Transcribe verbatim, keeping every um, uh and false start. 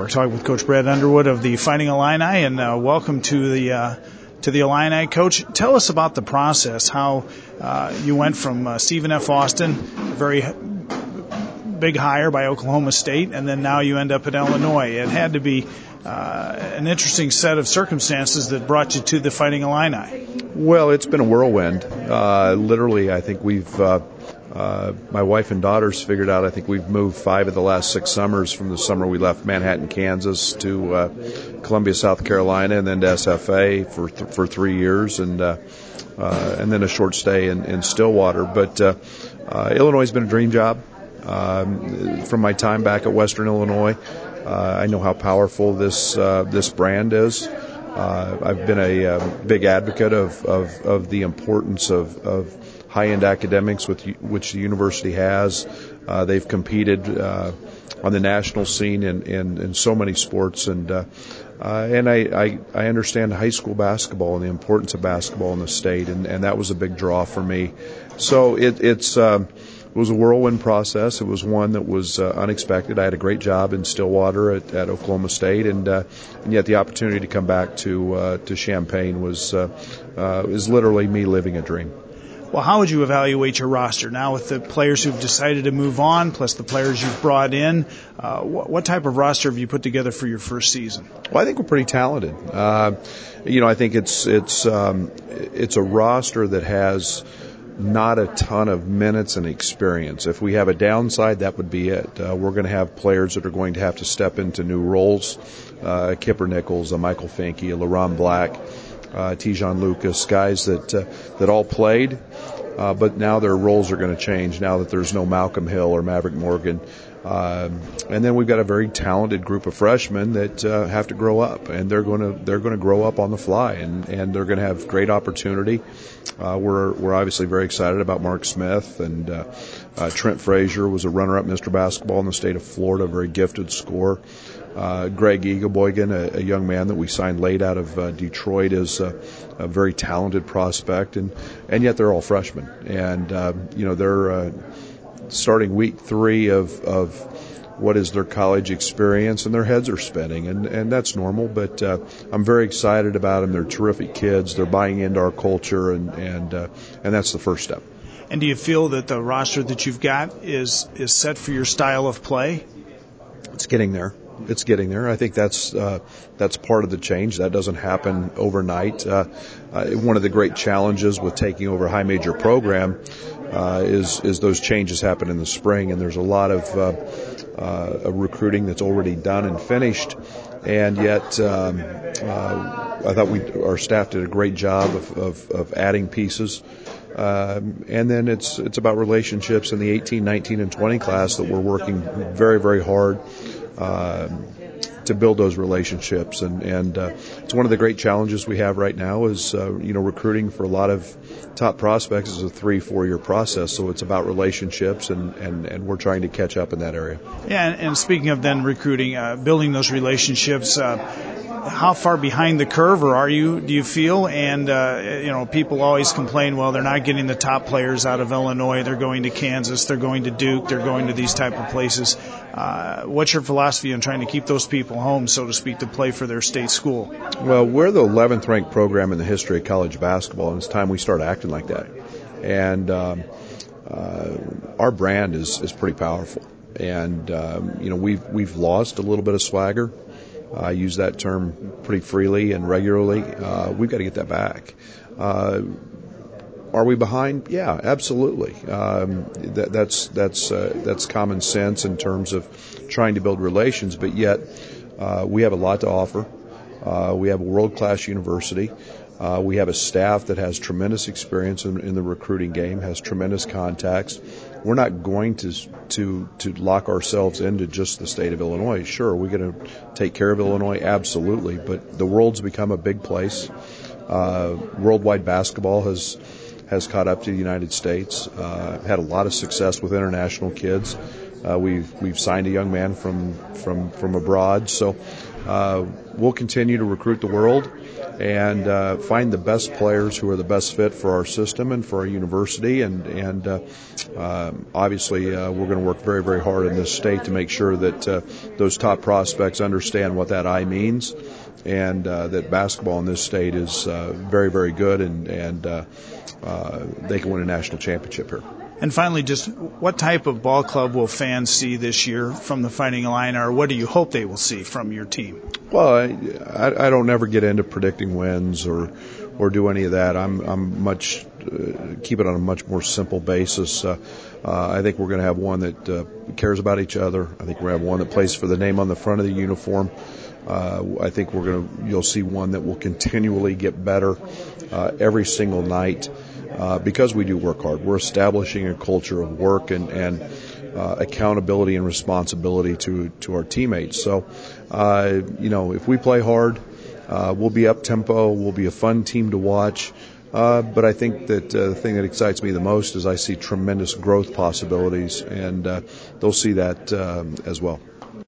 We're talking with Coach Brad Underwood of the Fighting Illini, and uh, welcome to the uh, to the Illini. Coach, tell us about the process, how uh, you went from uh, Stephen F. Austin, very big hire by Oklahoma State, and then now you end up at Illinois. It had to be uh, an interesting set of circumstances that brought you to the Fighting Illini. Well, it's been a whirlwind. Uh, literally, I think we've, uh, uh, my wife and daughters figured out, I think we've moved five of the last six summers from the summer we left Manhattan, Kansas to uh, Columbia, South Carolina, and then to S F A for th- for three years, and uh, uh, and then a short stay in, in Stillwater. But uh, uh, Illinois has been a dream job. Um, from my time back at Western Illinois, uh, I know how powerful this uh, this brand is. Uh, I've been a uh, big advocate of, of, of the importance of, of high-end academics, with which the university has. Uh, they've competed uh, on the national scene in, in, in so many sports, and uh, uh, and I, I, I understand high school basketball and the importance of basketball in the state, and, and that was a big draw for me. So it, it's um, it was a whirlwind process. It was one that was uh, unexpected. I had a great job in Stillwater at, at Oklahoma State, and uh, and yet the opportunity to come back to uh, to Champaign was uh, uh, is literally me living a dream. Well, how would you evaluate your roster now with the players who've decided to move on, plus the players you've brought in? Uh, what, what type of roster have you put together for your first season? Well, I think we're pretty talented. Uh, you know, I think it's it's um, it's a roster that has not a ton of minutes and experience. If we have a downside, that would be it. Uh, we're going to have players that are going to have to step into new roles. Uh, Kipper Nichols, a Michael Finke, a LaRon Black, uh, Tijon Lucas, guys that uh, that all played, uh, but now their roles are going to change now that there's no Malcolm Hill or Maverick Morgan. Um, and then we've got a very talented group of freshmen that uh, have to grow up, and they're going to they're going to grow up on the fly, and, and they're going to have great opportunity. Uh, we're we're obviously very excited about Mark Smith, and uh, uh, Trent Frazier was a runner-up Mister Basketball in the state of Florida, a very gifted scorer. Uh, Greg Eagleboygan, a, a young man that we signed late out of uh, Detroit, is a, a very talented prospect, and, and yet they're all freshmen, and uh, you know they're uh, starting week three of of what is their college experience, and their heads are spinning, and, and that's normal, but uh, I'm very excited about them. They're terrific kids. They're buying into our culture, and and uh, and that's the first step. And do you feel that the roster that you've got is is set for your style of play? It's getting there. It's getting there. I think that's uh, that's part of the change. That doesn't happen overnight. Uh, uh, one of the great challenges with taking over a high major program uh, is is those changes happen in the spring, and there's a lot of uh, uh, recruiting that's already done and finished, and yet um, uh, I thought we our staff did a great job of, of, of adding pieces. Um, and then it's it's about relationships in the eighteen, nineteen, and twenty class that we're working very, very hard uh, to build those relationships. And, and uh, it's one of the great challenges we have right now is, uh, you know, recruiting for a lot of top prospects is a three, four-year process. So it's about relationships, and, and, and we're trying to catch up in that area. Yeah, and, and speaking of then recruiting, uh, building those relationships, uh, how far behind the curve or are you, do you feel? And, uh, you know, people always complain, well, they're not getting the top players out of Illinois. They're going to Kansas. They're going to Duke. They're going to these type of places. Uh, what's your philosophy on trying to keep those people home, so to speak, to play for their state school? Well, we're the eleventh ranked program in the history of college basketball, and it's time we start acting like that. And um, uh, our brand is, is pretty powerful. And, um, you know, we've, we've lost a little bit of swagger. I use that term pretty freely and regularly. Uh, we've got to get that back. Uh, are we behind? Yeah, absolutely. Um, that, that's that's uh, that's common sense in terms of trying to build relations, but yet uh, we have a lot to offer. Uh, we have a world-class university. Uh, we have a staff that has tremendous experience in, in the recruiting game, has tremendous contacts. We're not going to to to lock ourselves into just the state of Illinois. Sure, we're going to take care of Illinois, absolutely, but the world's become a big place. Uh, worldwide basketball has has caught up to the United States. Uh, had a lot of success with international kids. Uh, we've we've signed a young man from from from abroad, so uh, we'll continue to recruit the world. and uh, find the best players who are the best fit for our system and for our university. And, and uh, uh, obviously, uh, we're going to work very, very hard in this state to make sure that uh, those top prospects understand what that I means, and uh, that basketball in this state is uh, very, very good, and, and uh, uh, they can win a national championship here. And finally, just what type of ball club will fans see this year from the Fighting Illini, or what do you hope they will see from your team? Well, I, I, I don't ever get into predicting wins or or do any of that. I'm I'm much uh, keep it on a much more simple basis. Uh, uh, I think we're going to have one that uh, cares about each other. I think we're going to have one that plays for the name on the front of the uniform. Uh, I think we're going to you'll see one that will continually get better uh, every single night. Uh, because we do work hard. We're establishing a culture of work and, and uh, accountability and responsibility to, to our teammates. So, uh, you know, if we play hard, uh, we'll be up-tempo, we'll be a fun team to watch. Uh, but I think that uh, the thing that excites me the most is I see tremendous growth possibilities, and uh, they'll see that um, as well.